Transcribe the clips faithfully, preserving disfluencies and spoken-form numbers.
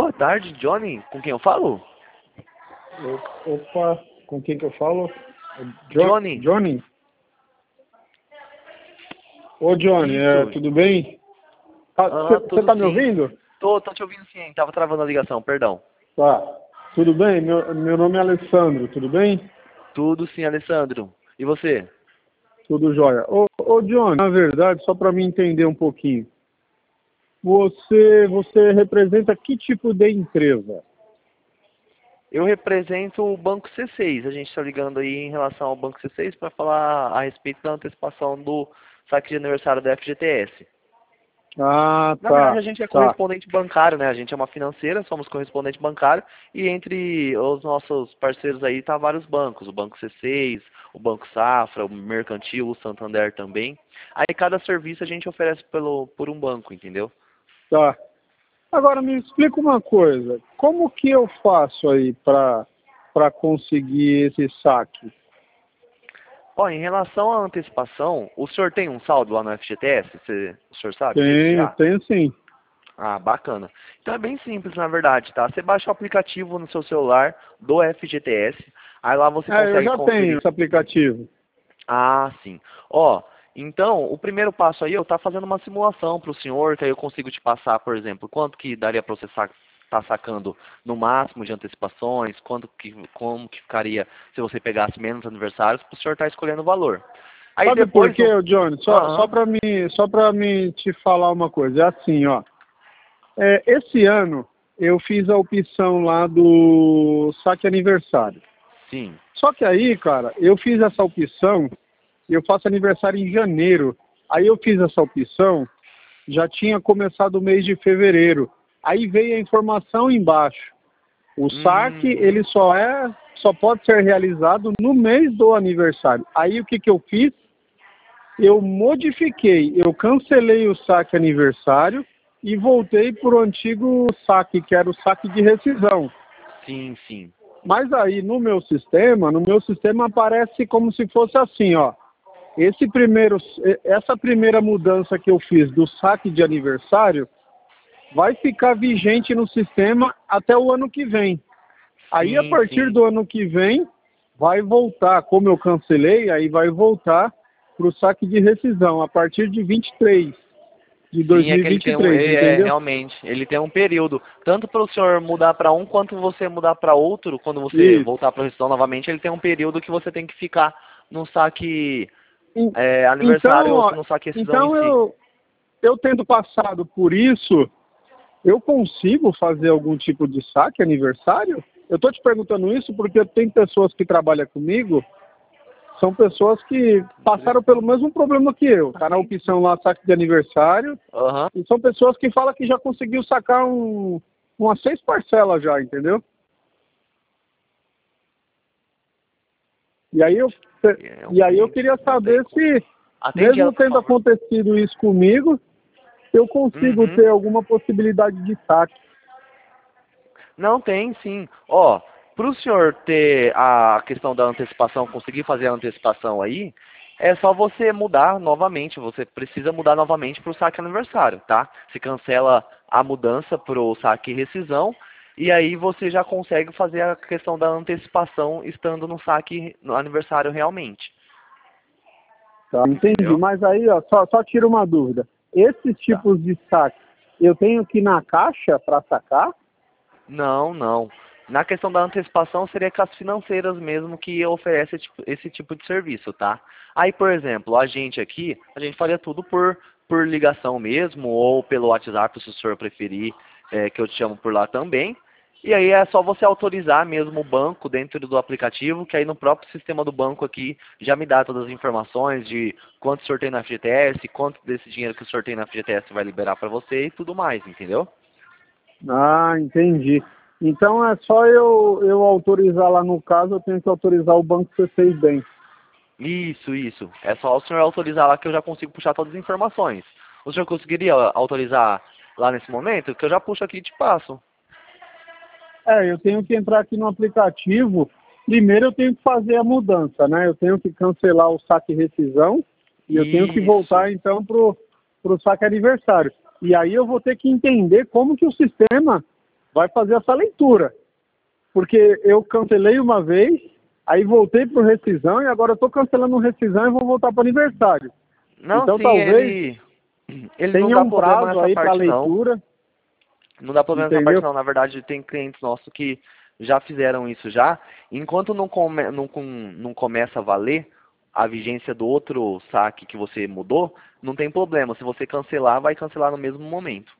Boa tarde, Johnny. Com quem eu falo? Opa, com quem que eu falo? Jo Johnny. Johnny? Ô, Johnny, é, Isso. tudo bem? Você Ah, tá, tudo tá me sim. ouvindo? Tô, tô te ouvindo sim. Tava travando a ligação, perdão. Tá. Tudo bem? Meu, meu nome é Alessandro, tudo bem? Tudo sim, Alessandro. E você? Tudo jóia. Ô, ô Johnny, na verdade, só para me entender um pouquinho, você, você representa que tipo de empresa? Eu represento o Banco C seis. A gente está ligando aí em relação ao Banco C seis para falar a respeito da antecipação do saque de aniversário da F G T S. Ah, Na verdade, tá, a gente é tá. correspondente bancário, né? A gente é uma financeira, somos correspondente bancário e entre os nossos parceiros aí tá vários bancos, o Banco C seis, o Banco Safra, o Mercantil, o Santander também. Aí cada serviço a gente oferece pelo, por um banco, entendeu? Tá. Agora me explica uma coisa, como que eu faço aí para para conseguir esse saque? Ó, em relação à antecipação, o senhor tem um saldo lá no F G T S? Você, o senhor sabe disso Tenho, já? tenho sim. Ah, bacana. Então é bem simples, na verdade, tá? Você baixa o aplicativo no seu celular do F G T S, aí lá você É, eu consegue já tenho conferir. esse aplicativo. Ah, sim. Ó, então, o primeiro passo aí, eu tá fazendo uma simulação para o senhor, que aí eu consigo te passar, por exemplo, quanto que daria para você estar tá sacando no máximo de antecipações, quanto que, como que ficaria se você pegasse menos aniversários, para o senhor estar escolhendo o valor. Aí Sabe por depois, quê, no... ô Johnny? Só, só Aham, para mim, só para mim te falar uma coisa. É assim, ó. É, esse ano eu fiz a opção lá do saque aniversário. sim. Só que aí, cara, eu fiz essa opção, eu faço aniversário em janeiro. Aí eu fiz essa opção, já tinha começado o mês de fevereiro. Aí veio a informação embaixo. O saque, Uhum, ele só é, só pode ser realizado no mês do aniversário. Aí o que que eu fiz? Eu modifiquei, eu cancelei o saque aniversário e voltei para o antigo saque, que era o saque de rescisão. sim, sim. Mas aí no meu sistema, no meu sistema aparece como se fosse assim, ó. Esse primeiro, essa primeira mudança que eu fiz do saque de aniversário vai ficar vigente no sistema até o ano que vem. Aí a Sim, partir sim. do ano que vem vai voltar, como eu cancelei, aí vai voltar para o saque de rescisão a partir de vinte e três de Sim, é que ele tem um, dois mil e vinte e três, é, é, entendeu? realmente, ele tem um período, tanto para o senhor mudar para um, quanto você mudar para outro, quando você Isso. voltar para a rescisão novamente, ele tem um período que você tem que ficar no saque En- é, Então, aniversário ou ó, no saque rescisão em então si. eu, eu tendo passado por isso, eu consigo fazer algum tipo de saque aniversário? Eu estou te perguntando isso porque tem pessoas que trabalham comigo, são pessoas que passaram pelo mesmo problema que eu. Está na opção lá, saque de aniversário, Aham. e são pessoas que falam que já conseguiu sacar um, umas seis parcelas já, entendeu? E aí eu, É um e aí eu cliente, queria não tem saber como. se, Atende ela, mesmo por tendo favor. acontecido isso comigo, eu consigo Uhum. ter alguma possibilidade de saque. Não tem, sim. Ó, para o senhor ter a questão da antecipação, conseguir fazer a antecipação aí, é só você mudar novamente. Você precisa mudar novamente para o saque aniversário, tá? Você cancela a mudança para o saque rescisão e aí você já consegue fazer a questão da antecipação estando no saque no aniversário realmente. Tá? Entendi, Entendeu? mas aí ó, só, só tira uma dúvida. Esses Tá. tipos de saque, eu tenho que ir na caixa para sacar? Não, não. Na questão da antecipação, seria com as financeiras mesmo que oferece esse tipo esse tipo de serviço, tá? Aí, por exemplo, a gente aqui, a gente faria tudo por, por ligação mesmo, ou pelo WhatsApp, se o senhor preferir, é, que eu te chamo por lá também. E aí é só você autorizar mesmo o banco dentro do aplicativo, que aí no próprio sistema do banco aqui já me dá todas as informações de quanto o senhor tem na F G T S, quanto desse dinheiro que o senhor tem na F G T S vai liberar para você e tudo mais, entendeu? Ah, entendi. Então é só eu, eu autorizar lá no caso, eu tenho que autorizar o banco que você fez bem. Isso, isso. É só o senhor autorizar lá que eu já consigo puxar todas as informações. O senhor conseguiria autorizar lá nesse momento? Que eu já puxo aqui e te passo. É, eu tenho que entrar aqui no aplicativo. Primeiro eu tenho que fazer a mudança, né? Eu tenho que cancelar o saque rescisão e eu tenho que Isso. voltar então pro, pro saque aniversário. E aí eu vou ter que entender como que o sistema vai fazer essa leitura. Porque eu cancelei uma vez, aí voltei para o rescisão e agora eu estou cancelando o rescisão e vou voltar para o aniversário. Não, Então sim, talvez ele, ele não tenha dá um problema prazo nessa aí para parte, não. leitura, Não dá problema nessa parte, entendeu? não. Na verdade, tem clientes nossos que já fizeram isso já. Enquanto não, come, não, com- não começa a valer a vigência do outro saque que você mudou, não tem problema. Se você cancelar, vai cancelar no mesmo momento.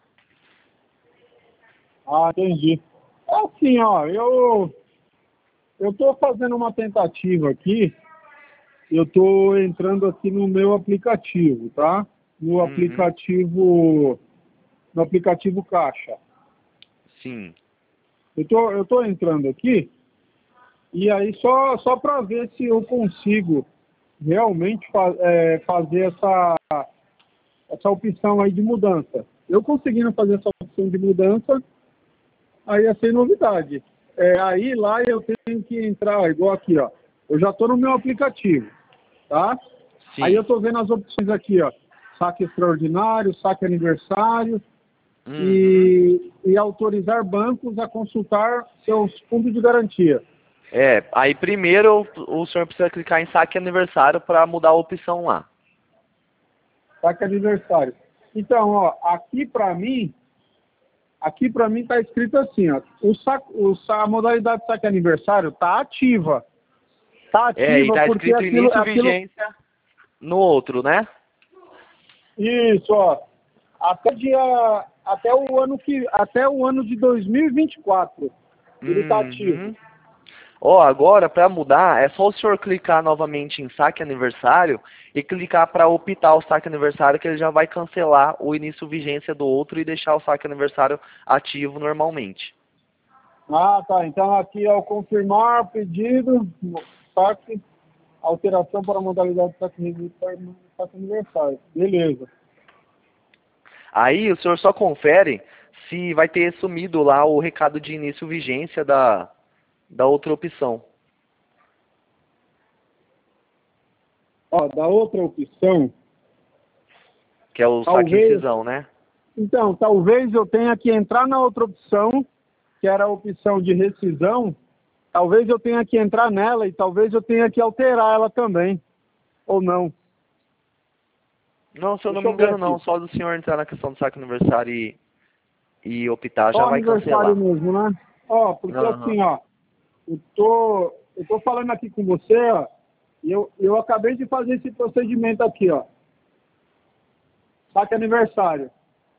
Ah, entendi. É assim, ó, eu eu estou fazendo uma tentativa aqui, eu estou entrando aqui no meu aplicativo, tá? No Uhum, aplicativo, no aplicativo Caixa. sim. Eu tô, eu tô entrando aqui e aí só, só para ver se eu consigo realmente fa é, fazer essa, essa opção aí de mudança. Eu conseguindo fazer essa opção de mudança, aí é sem novidade. É, aí lá eu tenho que entrar, igual aqui, ó. Eu já estou no meu aplicativo, tá? Aí eu Sim. estou vendo as opções aqui, ó. Saque extraordinário, saque aniversário Uhum. e, e autorizar bancos a consultar seus fundos de garantia. É, aí primeiro o o senhor precisa clicar em saque aniversário para mudar a opção lá. Saque aniversário. Então, ó, aqui para mim, aqui para mim tá escrito assim, ó. O saque, o, sa- a modalidade de saque aniversário tá ativa. Tá É, e ativa tá porque escrito aquilo, início aquilo, vigência no outro, né? isso, ó. Até dia, até o ano que, até o ano de dois mil e vinte e quatro, ele tá ativo. Uhum. Ó, agora para mudar é só o senhor clicar novamente em saque aniversário e clicar para optar o saque aniversário que ele já vai cancelar o início vigência do outro e deixar o saque aniversário ativo normalmente. Ah, tá. Então aqui ao confirmar pedido, saque, alteração para a modalidade de saque aniversário, saque aniversário. Beleza. Aí o senhor só confere se vai ter sumido lá o recado de início vigência da, da outra opção, Ó, da outra opção, que é o saque talvez, rescisão, né? então, talvez eu tenha que entrar na outra opção, que era a opção de rescisão, talvez eu tenha que entrar nela e talvez eu tenha que alterar ela também, ou não. Não, se eu não Deixa me eu ver engano não, aqui. só do senhor entrar na questão do saque aniversário e, e optar já Só vai aniversário cancelar. mesmo, né? Ó, porque Aham. assim, ó, eu tô, eu tô falando aqui com você, ó, e eu, eu acabei de fazer esse procedimento aqui, ó. Saque aniversário.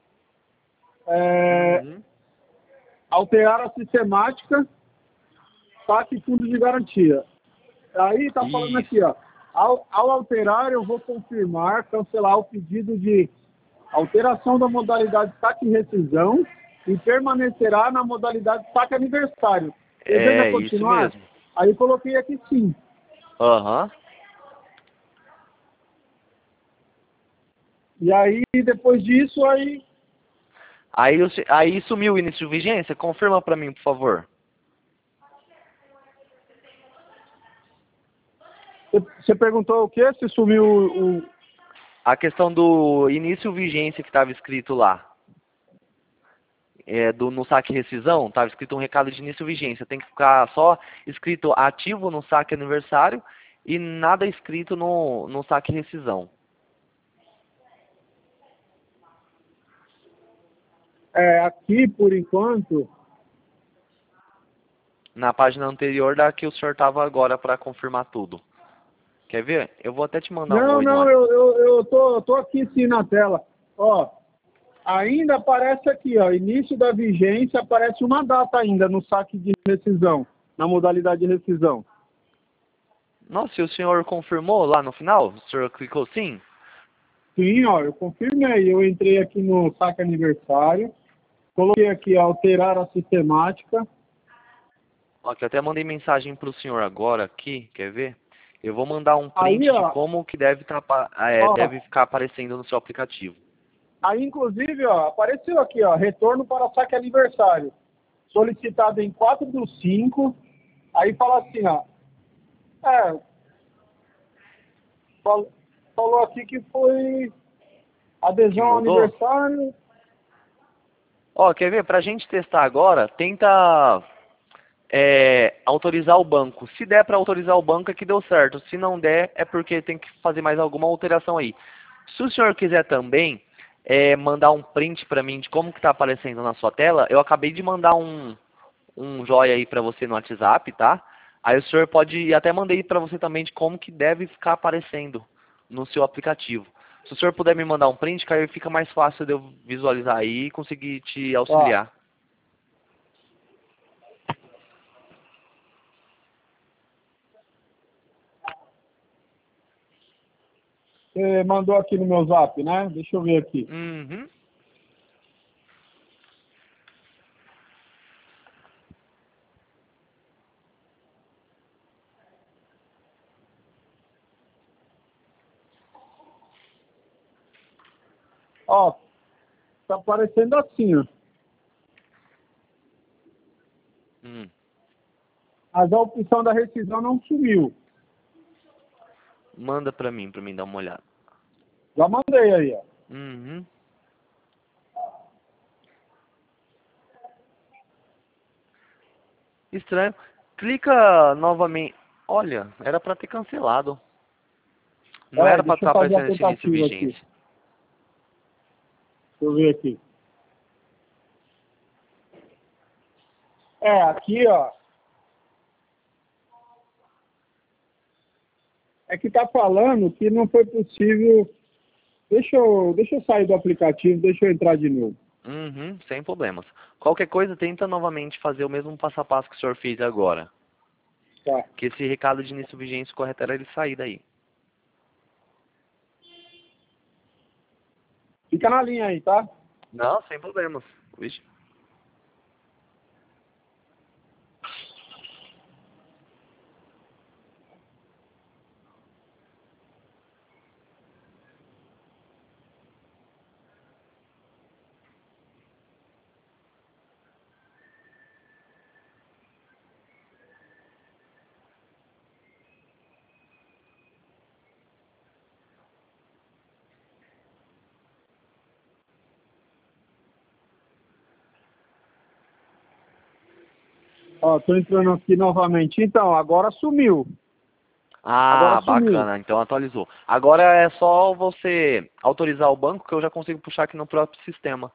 É, Uhum. alterar a sistemática, saque fundo de garantia. Aí tá falando aqui, Isso. ó. Ao, ao alterar, eu vou confirmar, cancelar o pedido de alteração da modalidade saque e rescisão e permanecerá na modalidade saque aniversário. Deseja É, isso continuar? mesmo. Aí eu coloquei aqui sim. Aham. E aí, depois disso, aí Aí, o se- aí sumiu o início de vigência? Confirma pra mim, por favor. você perguntou o quê? Se sumiu o... o- A questão do início vigência que estava escrito lá. É, do, no saque rescisão, estava escrito um recado de início vigência. Tem que ficar só escrito ativo no saque aniversário e nada escrito no, no saque rescisão. é, aqui, por enquanto... Na página anterior da que o senhor estava agora para confirmar tudo. Quer ver? Eu vou até te mandar um Não, oi no não, WhatsApp. eu, eu, eu tô, eu tô aqui sim na tela. Ó, ainda aparece aqui, ó, início da vigência, aparece uma data ainda no saque de rescisão, na modalidade de rescisão. Nossa, e o senhor confirmou lá no final? O senhor clicou sim? Sim, ó, eu confirmei. Eu entrei aqui no saque aniversário, coloquei aqui alterar a sistemática. Ó, que eu até mandei mensagem para o senhor agora aqui, quer ver? Eu vou mandar um Aí, print de ó, como que deve, tá, apa- é, ó, deve ficar aparecendo no seu aplicativo. aí inclusive, ó, apareceu aqui, ó, retorno para saque aniversário, solicitado em quatro do cinco. Aí fala assim, ó, é, fal- falou aqui que foi Que adesão ao mudou? aniversário. Ó, quer ver? Pra gente testar agora, tenta é, autorizar o banco. Se der para autorizar o banco é que deu certo. Se não der, é porque tem que fazer mais alguma alteração aí. Se o senhor quiser também é, mandar um print para mim de como que está aparecendo na sua tela, eu acabei de mandar um, um joia aí para você no WhatsApp, tá? Aí o senhor pode, até mandei para você também de como que deve ficar aparecendo no seu aplicativo. Se o senhor puder me mandar um print, que aí fica mais fácil de eu visualizar aí e conseguir te Ó, auxiliar. você mandou aqui no meu zap, né? Deixa eu ver aqui. Uhum. Ó, tá aparecendo assim, ó. Hum. Mas a opção da rescisão não sumiu. Manda pra mim, pra mim dar uma olhada. Já mandei aí, ó. Uhum. Estranho. Clica novamente. Olha, era pra ter cancelado. Não Peraí, era pra deixa eu estar fazer a aparecendo esse início tentativa aqui. vigência. Deixa eu ver aqui. É, aqui, ó. É que tá falando que não foi possível. Deixa eu, deixa eu sair do aplicativo, deixa eu entrar de novo. Uhum, sem problemas. Qualquer coisa, tenta novamente fazer o mesmo passo a passo que o senhor fez agora. Tá. Que esse recado de início vigência correto era ele sair daí. Fica na linha aí, tá? Não, sem problemas. Vixe. Ó, tô entrando aqui novamente. Então, agora sumiu. Agora Ah, sumiu. bacana, então atualizou. Agora é só você autorizar o banco que eu já consigo puxar aqui no próprio sistema.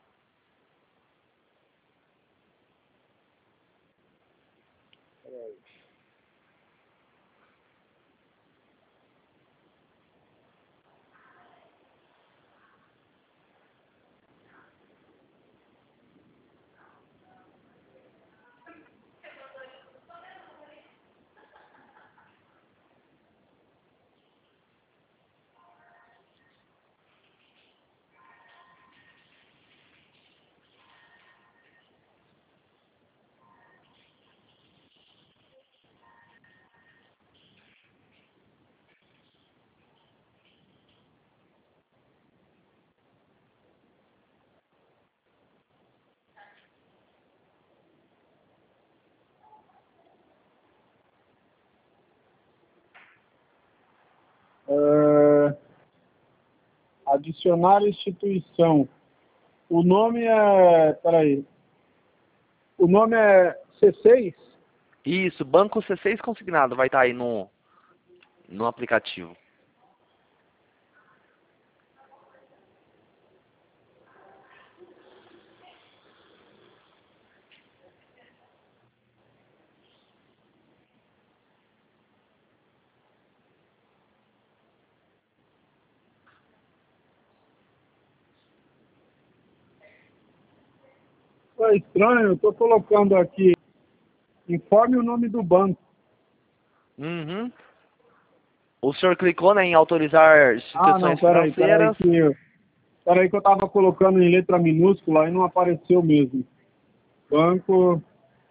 É, adicionar instituição. O nome é. Peraí. O nome é C seis? Isso, banco C seis consignado vai estar aí no, no aplicativo. É estranho, eu tô colocando aqui. Informe o nome do banco. Uhum. O senhor clicou, né, em autorizar Ah, não, instituições peraí, peraí financeiras. que eu, peraí que eu tava colocando em letra minúscula e não apareceu mesmo. Banco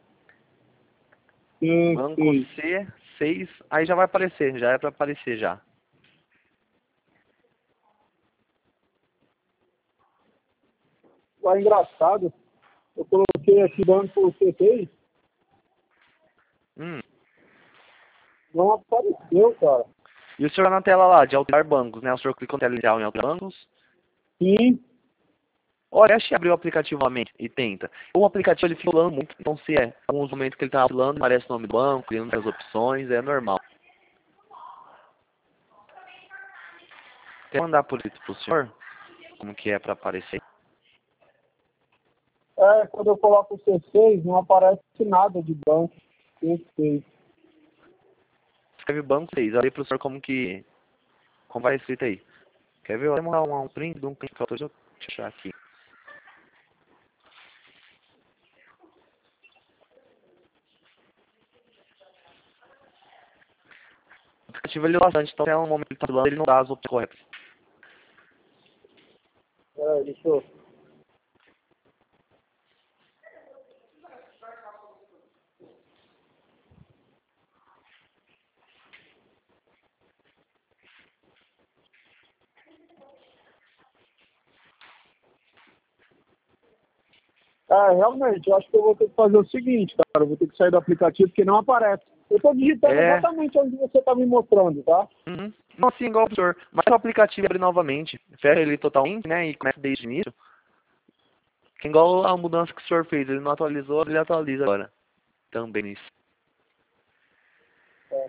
C Banco seis. C seis, aí já vai aparecer, já é para aparecer já. Ah, engraçado. Eu coloquei aqui banco C seis, Hum. não apareceu, cara. E o senhor tá na tela lá de alterar bancos, né? O senhor clicou na tela inicial em alterar bancos. Sim, Olha, deixa eu abrir o aplicativo novamente e tenta. O aplicativo ele fica falando muito, então se é em alguns momentos que ele está falando, aparece o nome do banco, ele não tem as opções, é normal. Quer mandar por isso pro senhor? Como que é para aparecer? É, quando eu coloco o C seis, não aparece nada de banco. C seis. Escreve banco seis, olha aí pro senhor como que... Como vai escrito aí. Quer ver? Vou mandar um, um print de um print que eu tô, deixa eu achar aqui. O aplicativo ele é bastante, então até um momento que ele tá falando, ele não dá as opções corretas. É, deixa eu... É, realmente, eu acho que eu vou ter que fazer o seguinte, cara. Eu vou ter que sair do aplicativo porque não aparece. Eu estou digitando É. exatamente onde você está me mostrando, tá? Uhum. Não assim igual o senhor, mas o aplicativo abre novamente, fecha ele totalmente, né, e começa desde o início. Que igual a mudança que o senhor fez, ele não atualizou, ele atualiza agora. Também nisso. É.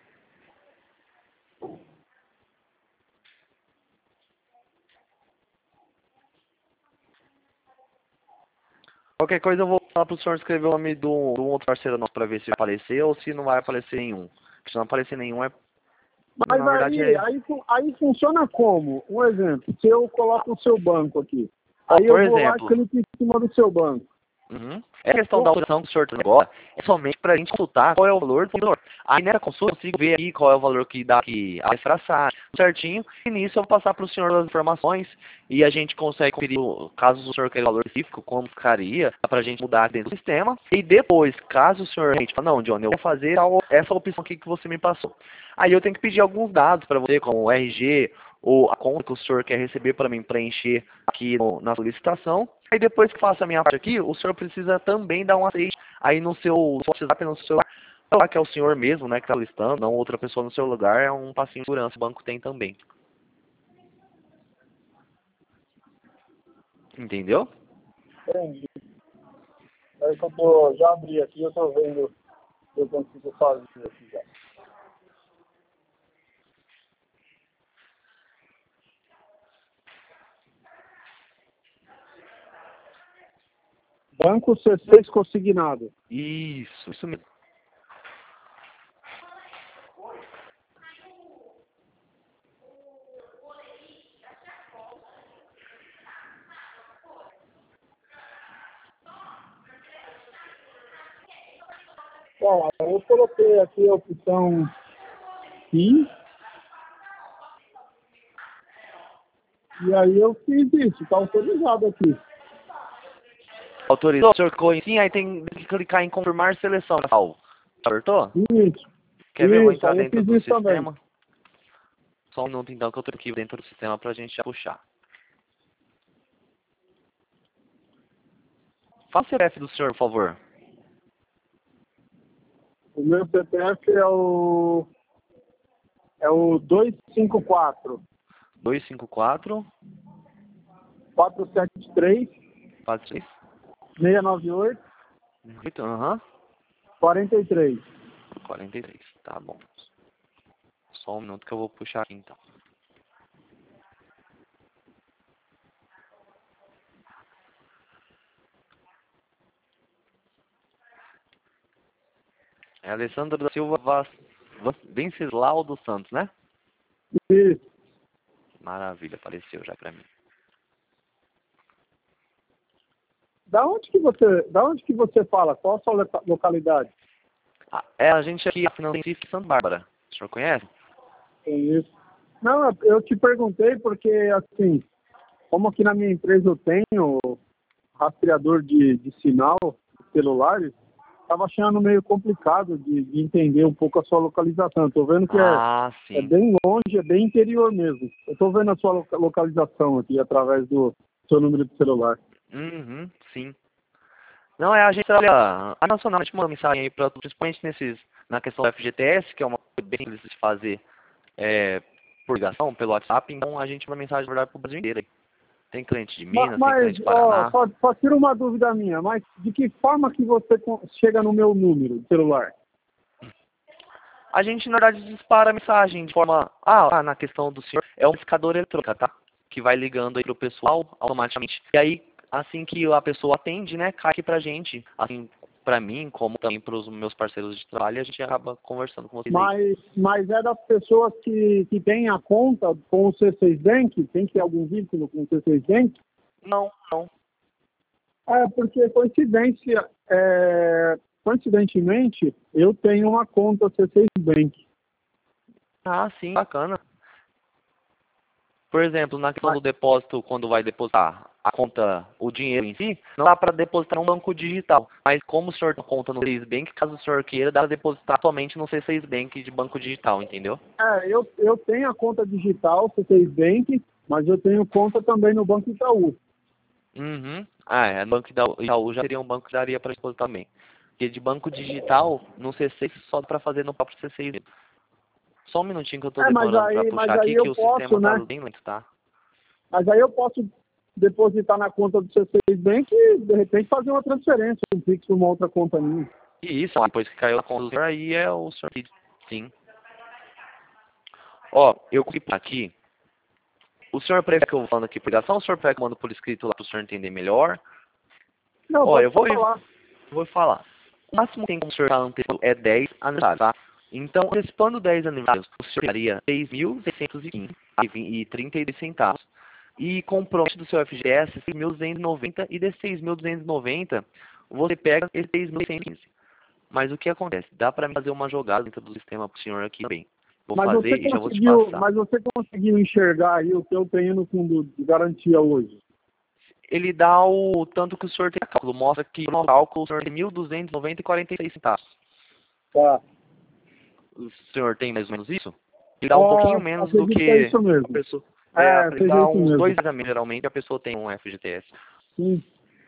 Qualquer coisa eu vou falar pro senhor escrever o nome do, do outro parceiro nosso pra ver se vai aparecer ou se não vai aparecer nenhum. Se não aparecer nenhum é... Mas Na verdade aí, é... aí, fu- aí funciona como? Um exemplo, se eu coloco o seu banco aqui, Ó, aí eu por vou lá e exemplo... clico em cima do seu banco. Uhum. Essa questão da alteração que o senhor tem agora é somente para a gente consultar qual é o valor do valor. Aí nessa consulta eu consigo ver aí qual é o valor que dá aqui a fração certinho. E nisso eu vou passar para o senhor as informações e a gente consegue conferir, o- caso o senhor queira o valor específico, como ficaria, para a gente mudar dentro do sistema. E depois, caso o senhor realmente fale, não, Johnny, eu vou fazer tal- essa opção aqui que você me passou. Aí eu tenho que pedir alguns dados para você, como o R G ou a conta que o senhor quer receber para mim preencher aqui no- na solicitação. Aí depois que faço a minha parte aqui, o senhor precisa também dar um aceite aí no seu WhatsApp, no seu celular, que é o senhor mesmo, né, que está listando, não outra pessoa no seu lugar, é um passinho de segurança, o banco tem também. Entendeu? Entendi. Aí que eu tô, já abri aqui, eu tô vendo se eu consigo fazer aqui já. Banco C seis consignado. Isso, isso mesmo. Bom, aí eu coloquei aqui a opção sim, e aí eu fiz isso, está autorizado aqui. Autorizou, o senhor clicou em sim, aí tem que clicar em confirmar seleção. Salvo. Acertou? Isso, Quer ver? Eu vou isso, entrar aí eu dentro fiz do isso também. sistema. Só um minuto então que eu tô aqui dentro do sistema pra gente já puxar. Fala o C P F do senhor, por favor. O meu C P F é o é o dois cinco quatro, dois cinco quatro, quatro sete três, quatro seis, seis nove oito, oito, aham, quatro três. quarenta e três. Tá bom. Só um minuto que eu vou puxar aqui então. É Alessandro da Silva Vaz, Vaz, Venceslau dos Santos, né? Isso. Maravilha, apareceu já pra mim. Da onde que você, da onde que você fala? Qual a sua loca- localidade? Ah, é a gente aqui, a Financiif Santa Bárbara. O senhor conhece? Isso. Não, eu eu te perguntei porque, assim, como aqui na minha empresa eu tenho rastreador de, de sinal de celulares, estava achando meio complicado de, de entender um pouco a sua localização. Estou vendo que é, Ah, é sim. bem longe, é bem interior mesmo. Eu estou vendo a sua loca- localização aqui através do seu número de celular. Uhum, sim. Não, é a gente trabalha, a Nacional, a gente manda mensagem aí, pra, principalmente nesses, na questão do F G T S, que é uma coisa bem simples de fazer é, por ligação, pelo WhatsApp, então a gente manda mensagem, na verdade, pro Brasil inteiro aí. Tem cliente de Ma- Minas, tem Mas, cliente de ó, Paraná. só, só tira uma dúvida minha, mas de que forma que você con- chega no meu número de celular? A gente, na verdade, dispara a mensagem de forma... Ah, ah, na questão do senhor, é um indicador eletrônico, tá? Que vai ligando aí pro pessoal automaticamente. E aí, assim que a pessoa atende, né, cai aqui pra gente. Assim, pra mim, como também pros meus parceiros de trabalho, a gente acaba conversando com vocês aí. Mas, mas é das pessoas que, que têm a conta com o C seis Bank? Tem que ter algum vínculo com o C seis Bank? Não, não. É, porque coincidência, é, coincidentemente, eu tenho uma conta C seis Bank. Ah, sim, bacana. Por exemplo, na questão Mas, do depósito, quando vai depositar a conta, o dinheiro em si, não dá para depositar no banco digital. Mas como o senhor tem conta no C seis Bank, caso o senhor queira, dá para depositar somente no C seis Bank de banco digital, entendeu? é, eu, eu tenho a conta digital C seis Bank, mas eu tenho conta também no Banco Itaú. Uhum. Ah, é, banco da Itaú já seria um banco que daria para depositar também. Porque de banco digital, no C seis só dá para fazer no próprio C seis. Só um minutinho que eu estou É, mas demorando para aí, mas puxar aí aqui, eu que o posso, sistema tá né? bem lento, tá? Mas aí eu posso depositar na conta do C seis Bank e, de repente, fazer uma transferência, um Pix para uma outra conta minha. E isso, depois que caiu a conta do senhor, aí é o senhor que... Sim. Ó, eu clico aqui. O senhor prefere que eu vou falando aqui por ligação, ou o senhor prefere que eu mando por escrito lá para o senhor entender melhor? Não, Ó, pode eu vou, eu falar. vou falar. O máximo tempo que o senhor está antecipando é dez aniversários, tá? Então, antecipando dez aniversários, o senhor daria seis mil seiscentos e quinze e trinta e dois centavos. E com o compromete do seu F G S, seis mil duzentos e noventa, e desses seis mil duzentos e noventa, você pega esses seis mil cento e quinze. Mas o que acontece? Dá para fazer uma jogada dentro do sistema para o senhor aqui também. Vou Mas você fazer e já vou te conseguiu, passar. mas você conseguiu enxergar aí o que eu tenho no fundo de garantia hoje? Ele dá o tanto que o senhor tem a cálculo. Mostra que no cálculo o senhor tem mil duzentos e noventa e quarenta e seis centavos. Tá. O senhor tem mais ou menos isso? Ele dá um pouquinho Ah, menos do acredito que é que isso a mesmo. pessoa. É, É, ele seja dá isso uns mesmo. dois a menos, geralmente a pessoa tem um F G T S. Sim.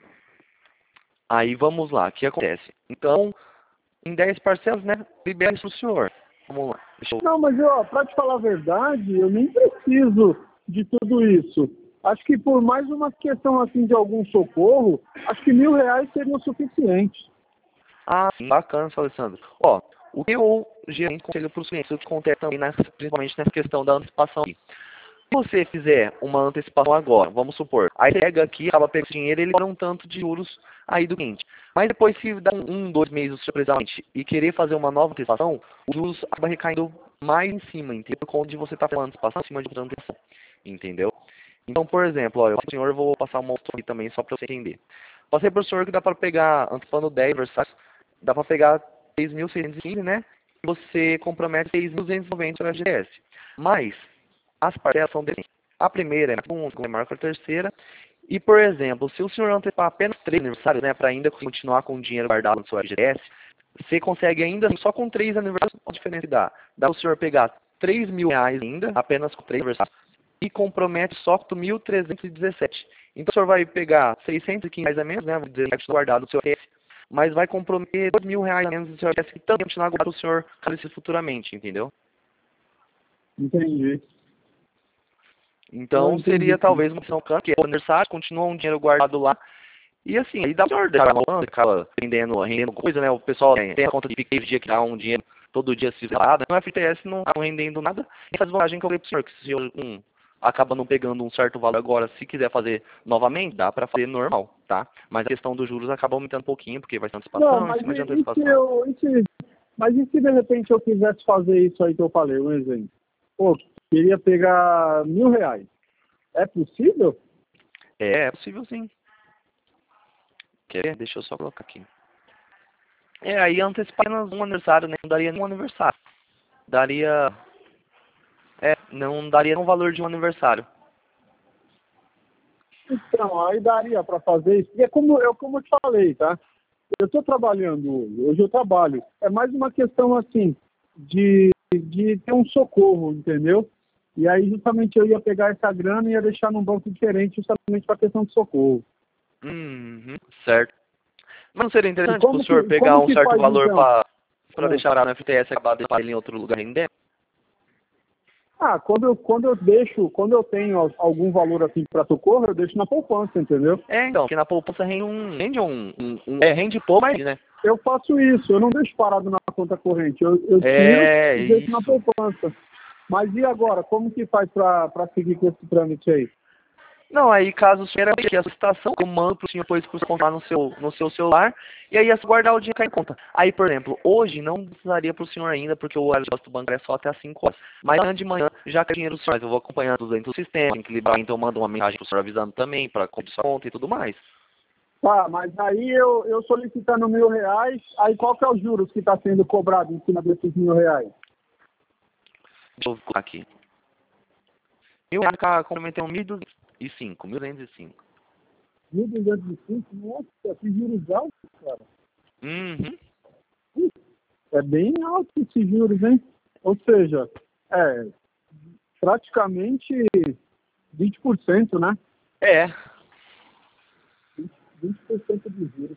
Aí vamos lá, o que acontece? Então, em dez parcelas, né? Libera isso pro senhor. Vamos lá. Deixa eu... Não, mas eu, para te falar a verdade, eu nem preciso de tudo isso. Acho que por mais uma questão assim de algum socorro, acho que mil reais seria o suficiente. Ah, sim, bacana, seu Alessandro. Ó, o que eu geralmente conselho para os clientes, o que acontece também, nessa, principalmente nessa questão da antecipação aqui. Se você fizer uma antecipação agora, vamos supor, aí você pega aqui, acaba pegando dinheiro, ele dá um tanto de juros aí do cliente. Mas depois, se dá um, um dois meses surpresamente e querer fazer uma nova antecipação, os juros acaba recaindo mais em cima, entendeu? Por conta de você estar fazendo antecipação em cima de outra antecipação, entendeu? Então, por exemplo, ó, eu, senhor, eu vou passar uma outra aqui também, só para você entender. Passei para o senhor que dá para pegar, antecipando dez aniversários, dá para pegar seis mil seiscentos e quinze, né? E você compromete seis mil duzentos e noventa no F G S. Mas as parcelas são diferentes. A primeira é a segunda, a segunda é maior que a terceira. E, por exemplo, se o senhor antecipar apenas três aniversários, né, para ainda continuar com o dinheiro guardado no seu F G S, você consegue ainda, só com três aniversários, a diferença que dá? Dá o senhor pegar três mil reais ainda, apenas com três aniversários, e compromete só com mil trezentos e dezessete. Então o senhor vai pegar seiscentos e quinze reais a menos, né, vou dizer, guardado no seu F G S, mas vai comprometer dois mil reais a menos no seu F G S, que também continuar guardado o senhor calice futuramente, entendeu? Entendi. Eu Então entendi. seria talvez uma opção que é o aniversário, continua um dinheiro guardado lá. E assim, aí dá pra deixar rolando, acaba rendendo, rendendo coisa, né? O pessoal tem, tem a conta de Pix dia que dá um dinheiro todo dia se selado. No F T S não tá rendendo nada. E faz vantagem que eu falei pro senhor, que se eu um, acaba não pegando um certo valor agora, se quiser fazer novamente, dá pra fazer normal, tá? Mas a questão dos juros acaba aumentando um pouquinho, porque vai ter Não, antecipação em mas cima de e, e se antecipação. eu, e se, mas e se de repente eu quisesse fazer isso aí que eu falei, um exemplo? Pô, queria pegar mil reais. É possível? É, é possível sim. Quer ver? Deixa eu só colocar aqui. É, aí antecipar apenas um aniversário, né? Não daria nenhum aniversário. Daria... É, não daria um valor de um aniversário. Então, aí daria para fazer isso. E é como, é como eu te falei, tá? Eu estou trabalhando hoje, hoje eu trabalho. É mais uma questão assim, de, de ter um socorro, entendeu? E aí justamente eu ia pegar essa grana e ia deixar num banco diferente justamente para a questão de socorro. Uhum, certo. Mas não seria E interessante para o como senhor que, pegar como um que certo faz valor então? para para Ah, deixar no F T S e acabar deixando ele em outro lugar rendendo? Ah, quando eu, quando eu deixo, quando eu tenho algum valor assim para socorro, eu deixo na poupança, entendeu? É, então, porque na poupança rende um, rende um, um, um é, rende pouco, mas, né? Eu faço isso, eu não deixo parado na conta corrente, eu, eu tiro É, e deixo na isso. poupança. Mas e agora, como que faz para seguir com esse trâmite aí? Não, aí caso o senhor aqui a solicitação, eu mando para o senhor depois para contar no seu, no seu celular, e aí é só guardar o dinheiro que cai em conta. Aí, por exemplo, hoje não precisaria para o senhor ainda, porque o horário do banco é só até as cinco horas. Mas amanhã de manhã já cai dinheiro do senhor, mas eu vou acompanhando tudo dentro do sistema, tem que liberar, então eu mando uma mensagem para o senhor avisando também, para comprar sua conta e tudo mais. Tá, mas aí eu, eu solicitando mil reais, aí qual que é os juros que está sendo cobrado em cima desses mil reais? Deixa eu colocar aqui. Mil reais, complementei um mil duzentos e cinco, mil duzentos e cinco. mil duzentos e cinco? Nossa, que juros altos, cara. Uhum. É bem alto esses juros, hein? Ou seja, é praticamente vinte por cento, né? É. vinte por cento de juros.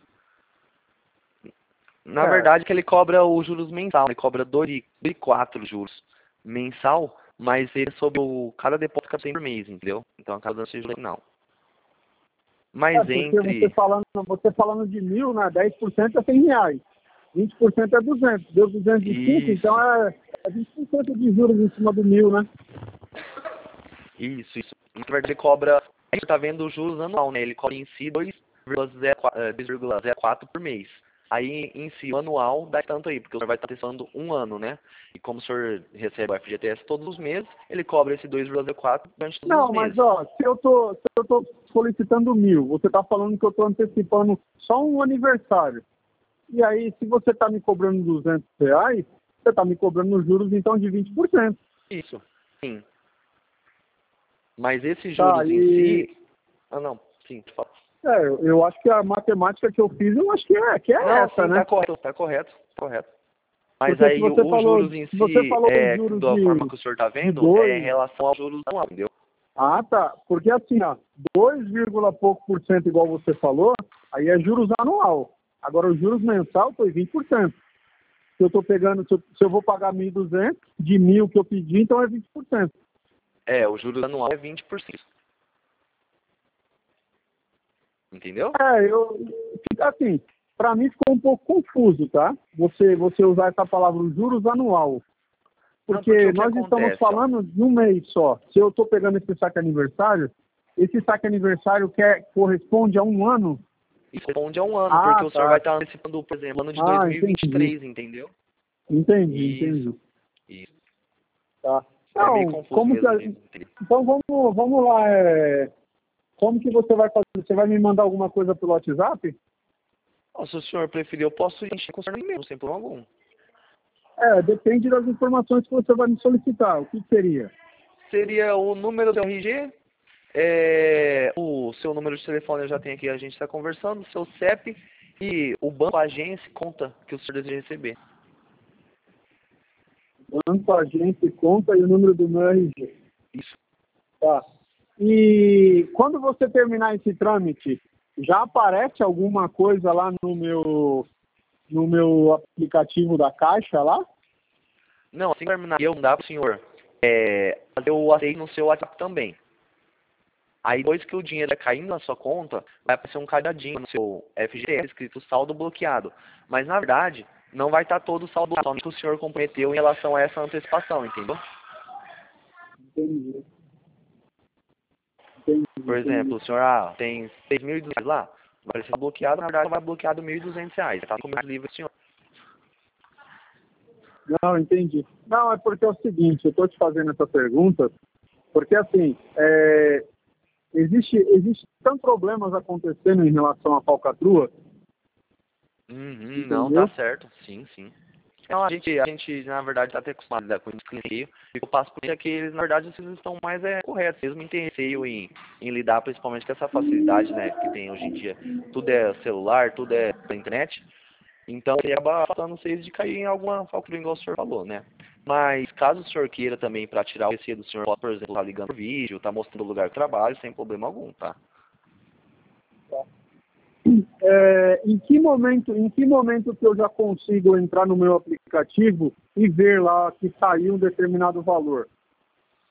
Na É. verdade que ele cobra os juros mensal, ele cobra dois e quatro juros mensal, mas ele é sobre o cada depósito que tem por mês, entendeu? Então acaba dando esse juro final. Mas É, porque entre... você falando, você falando de mil, né? dez por cento é cem reais. vinte por cento é duzentos. Deu duzentos e cinco, Isso, então é, é vinte por cento de juros em cima do mil, né? isso, isso. Na verdade ele cobra, a gente tá vendo os juros anual, né? Ele cobra em si dois vírgula zero quatro por mês. Aí, em si, o anual dá tanto aí, porque o senhor vai estar testando um ano, né? E como o senhor recebe o F G T S todos os meses, ele cobra esse dois vírgula zero quatro durante todos Não, os mas meses. ó, se eu tô, se eu tô solicitando mil, você tá falando que eu tô antecipando só um aniversário. E aí, se você tá me cobrando duzentos reais, você tá me cobrando os juros, então, de vinte por cento. Isso, sim. Mas esses Tá, juros em e... si... Ah, não, sim, tu fala. É, eu, eu acho que a matemática que eu fiz, eu acho que é, que é Não, essa, sim, né? tá correto, tá correto, correto. Mas Porque se aí você os falou, juros em se você si, falou os é, juros da forma de, que o senhor tá de vendo, é em dois, relação aos juros anual, entendeu? ah, tá. Porque assim, ó, dois vírgula pouco por cento, igual você falou, aí é juros anual. Agora, os juros mensal foi vinte por cento. Se eu tô pegando, se eu, se eu vou pagar mil e duzentos, de mil que eu pedi, então é vinte por cento. É, o juros anual é vinte por cento. Entendeu? É, eu, assim, para mim ficou um pouco confuso, tá? Você, você usar essa palavra juros anual. Não, Porque porque o que nós estamos acontece, ó. falando de um mês só. Se eu estou pegando esse saque aniversário, esse saque aniversário quer, corresponde a um ano. Isso responde a um ano, Ah, porque o senhor vai tá. estar antecipando, por exemplo, ano de Ah, dois mil e vinte e três, entendi. entendeu? Entendi, Isso, entendi. isso. Tá. É meio Então, confuso como que mesmo a, de entender. então vamos, vamos lá. É, como que você vai fazer? Você vai me mandar alguma coisa pelo WhatsApp? Ó, se o senhor preferir, eu posso encher com o senhor no e-mail, sem problema algum. É, depende das informações que você vai me solicitar. O que seria? Seria o número do R G, é, o seu número de telefone eu já tenho aqui, a gente está conversando, o seu C E P e o banco, a agência, conta que o senhor deseja receber. Banco, agência, conta e o número do meu R G. Isso. Tá. E quando você terminar esse trâmite, já aparece alguma coisa lá no meu, no meu aplicativo da Caixa lá? Não, assim que terminar, eu mandar para o senhor é, fazer o aceito no seu WhatsApp também. Aí depois que o dinheiro é caindo na sua conta, vai aparecer um cadadinho no seu F G T S escrito saldo bloqueado. Mas na verdade, não vai estar todo o saldo bloqueado, somente o senhor comprometeu em relação a essa antecipação, entendeu? Entendi. Entendi, Por entendi. exemplo, o senhor ah, tem seis mil e duzentos lá, vai aparecer bloqueado, na verdade vai bloqueado mil e duzentos reais. Tá com o livre, senhor. Não, entendi. Não, é porque é o seguinte, eu estou te fazendo essa pergunta, porque assim, é, existe, existe tantos problemas acontecendo em relação à falcatrua, Uhum, não, tá entendeu? certo. Sim, sim. Então, a gente, a gente, na verdade, está até acostumado a lidar com os clientes. E eu passo por isso é que eles, na verdade, vocês estão mais é, corretos. Eles não têm receio em, em lidar, principalmente com essa facilidade, né, que tem hoje em dia. Tudo é celular, tudo é pela internet. Então, ele acaba falando vocês de cair em alguma falcatrua, igual o senhor falou, né? Mas, caso o senhor queira também, para tirar o receio do senhor, por exemplo, tá ligando o vídeo, tá mostrando o lugar de trabalho, sem problema algum, tá? É, em que momento, em que momento que eu já consigo entrar no meu aplicativo e ver lá que saiu um determinado valor?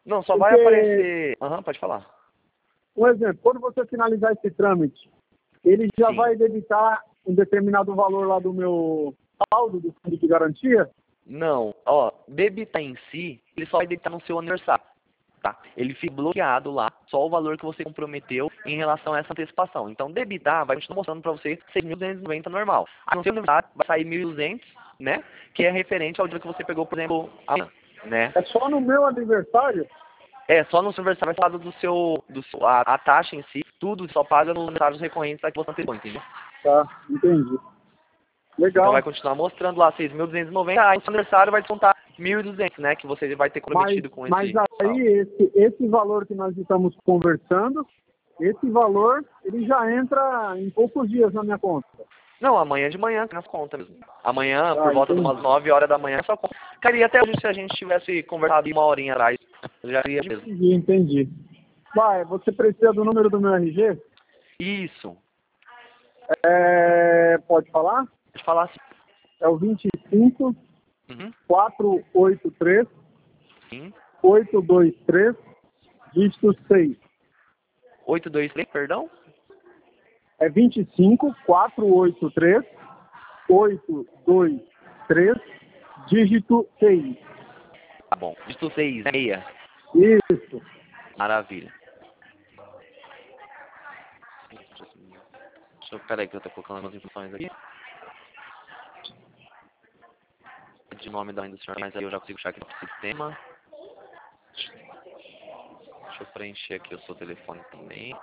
Não, só vai Porque, aparecer... Aham, pode falar. um exemplo, quando você finalizar esse trâmite, ele já Sim. vai debitar um determinado valor lá do meu saldo, do fundo de garantia? Não, ó, debitar em si, ele só vai debitar no seu aniversário, tá? Ele fica bloqueado lá, só o valor que você comprometeu em relação a essa antecipação. Então, debitar vai continuar mostrando para você seis mil duzentos e noventa normal. Aí no seu aniversário vai sair mil e duzentos, né? Que é referente ao dia que você pegou, por exemplo, amanhã, né? É só no meu aniversário? É, só no seu aniversário vai falar do seu, do seu a, a taxa em si, tudo só paga nos aniversários recorrentes da que você antecipou, entendeu? Tá, entendi. Então vai Legal. continuar mostrando lá seis mil duzentos e noventa, aí no seu aniversário vai descontar mil e duzentos, né? Que você vai ter Mas, comprometido com mas esse aí saldo. esse, esse valor que nós estamos conversando, esse valor, ele já entra em poucos dias na minha conta. Não, amanhã de manhã, nas contas mesmo. Amanhã, por Ah, volta de entendi. umas nove horas da manhã, só conta. Cara, e até hoje, se a gente tivesse conversado uma horinha atrás, já iria mesmo. Entendi, entendi. Vai, você precisa do número do meu R G? Isso. É, pode falar? Pode falar assim. É o vinte e cinco, Uhum. quatrocentos e oitenta e três, Sim. oitocentos e vinte e três, dígito seis. oito dois três, perdão? É vinte e cinco, quatrocentos e oitenta e três, oitocentos e vinte e três, dígito seis. Tá bom. Dígito seis, meia. Isso. Maravilha. Deixa eu, peraí que eu tô colocando algumas informações aqui. De nome da mãe do senhor, mas aí eu já consigo achar aqui no sistema. Deixa eu preencher aqui o seu telefone também.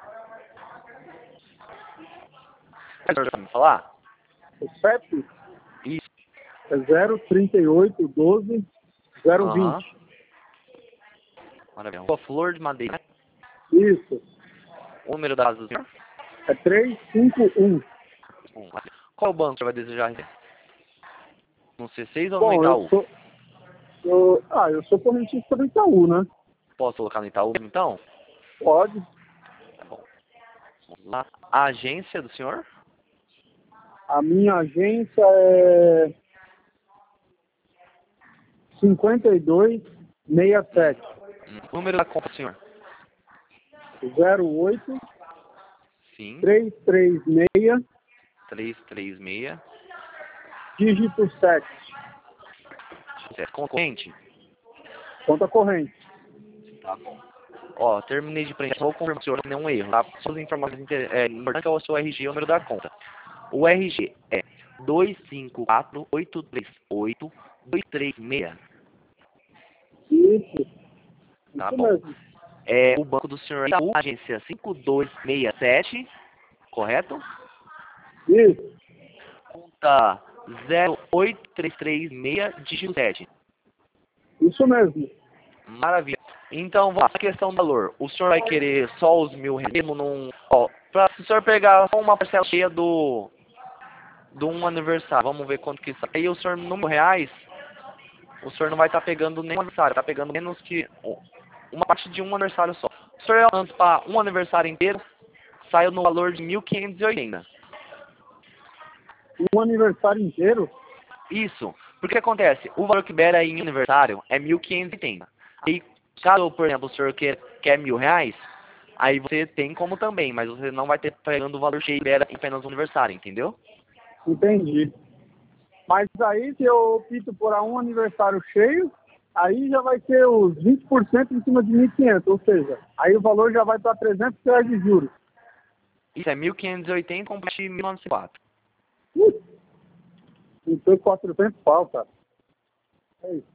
O senhor já vai me falar? O C E P Isso. é zero trinta e oito, doze, zero Aham. vinte. Maravilha. A flor de madeira. Isso. O número da casa do senhor? É trezentos e cinquenta e um. Um. Qual banco você vai desejar? No C seis ou no Bom, eu Itaú? sou. Eu, ah, eu sou correntista do Itaú, né? Posso colocar no Itaú, então? Pode. Tá bom. Vamos lá. A agência do senhor? A minha agência é cinquenta e dois, sessenta e sete, Hum. O número da conta do senhor? zero oito, Sim. trezentos e trinta e seis, três três seis. dígito sete. Certo. Concorrente? Conta corrente. Tá bom. Ó, terminei de preencher. Vou confirmar se o senhor não tem nenhum erro, tá? Suas informações inter- é, importantes é o seu R G e o número da conta. O R G é dois cinco quatro, oito três oito, dois três seis. Isso. Tá Isso bom. mesmo. É, o banco do senhor é Itaú, agência cinco dois seis sete, correto? Isso. Conta zero oito três três seis, dígito sete. Isso mesmo. Maravilha. Então, vamos lá, a questão do valor. O senhor vai querer só os mil reais mesmo num... Ó, pra, se o senhor pegar só uma parcela cheia do... do um aniversário, vamos ver quanto que sai. Aí o senhor, no mil reais, o senhor não vai estar pegando nem um aniversário, tá pegando menos que uma parte de um aniversário só. Se o senhor antecipar um aniversário inteiro, saiu no valor de mil quinhentos e oitenta. Um aniversário inteiro? Isso. Porque acontece, o valor que libera em um aniversário é mil quinhentos e oitenta. Aí, caso, por exemplo, o senhor quer, quer mil reais, aí você tem como também, mas você não vai ter pegando o valor cheio que libera em apenas um aniversário, entendeu? Entendi. Mas aí, se eu opto por um aniversário cheio, aí já vai ter os vinte por cento em cima de mil e quinhentos, ou seja, aí o valor já vai para trezentos reais de juros. Isso é mil quinhentos e oitenta com mil novecentos e quatro. Uh, então quatrocentos pau, cara. É isso.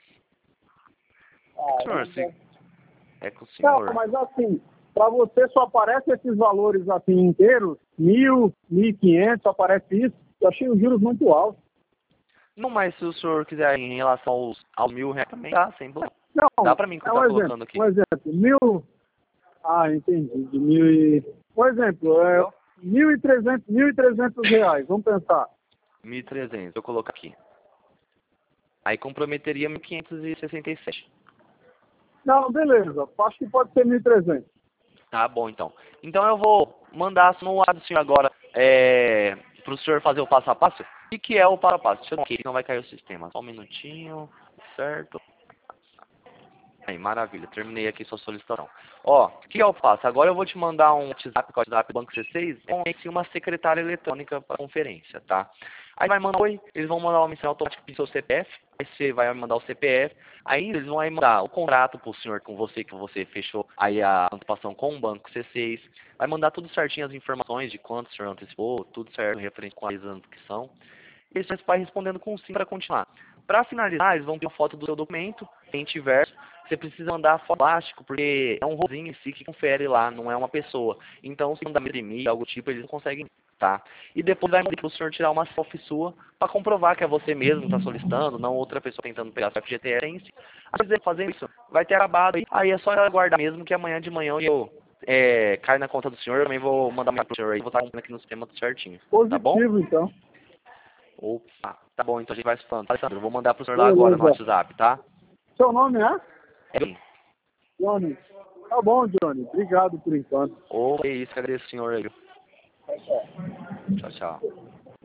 Senhor, se... Caramba. é com o Não, senhor. mas assim, para você só aparece esses valores assim inteiros, mil, mil e quinhentos, só aparece isso. Eu achei os juros muito altos. Não, mas se o senhor quiser em relação aos, aos mil reais também, tá, sem problema. Não, Dá pra mim que é eu um tá exemplo. colocando aqui. Um exemplo, mil. Ah, entendi. De mil e. Um exemplo, é mil e trezentos, mil e trezentos reais. Vamos pensar. mil e trezentos, eu colocar aqui. Aí comprometeria mil quinhentos e sessenta e sete. Não, beleza. Acho que pode ser mil e trezentos. Tá bom, então. Então eu vou mandar no lado do senhor agora é, para o senhor fazer o passo a passo. O que, que é o passo a passo? Deixa eu ver aqui, não vai cair o sistema. Só um minutinho, certo? Aí, maravilha, terminei aqui sua solicitação. Ó, o que eu faço? Agora eu vou te mandar um WhatsApp, com o WhatsApp do Banco C seis, é uma secretária eletrônica para conferência, tá? Aí vai mandar oi, eles vão mandar uma mensagem automática para o seu C P F, aí você vai mandar o C P F, aí eles vão aí mandar o contrato pro senhor, com você, que você fechou aí a antecipação com o Banco C seis, vai mandar tudo certinho as informações de quanto o senhor antecipou, tudo certo, referente com as anos que são, e você vai respondendo com sim para continuar. Para finalizar, eles vão ter uma foto do seu documento, frente e verso. Você precisa mandar foto plástico, porque é um robozinho em si que confere lá, não é uma pessoa. Então, se mandar imprimir, algo tipo, eles não conseguem, tá? E depois vai mandar para o senhor tirar uma selfie sua, para comprovar que é você mesmo que está solicitando, não outra pessoa tentando pegar seu F G T S. Às vezes, fazendo isso, vai ter acabado aí. Aí é só aguardar mesmo, que amanhã de manhã eu é, caio na conta do senhor. Eu também vou mandar uma para o senhor aí, vou estar aqui no sistema tudo certinho. Tá bom? Positivo, então. Opa, tá bom, então a gente vai falando. Alessandro, eu vou mandar pro senhor lá Beleza. agora no WhatsApp, tá? Seu nome é? É. Johnny. Tá bom, Johnny. Obrigado por enquanto. Ô, é isso, agradeço o senhor aí. Tchau, tchau.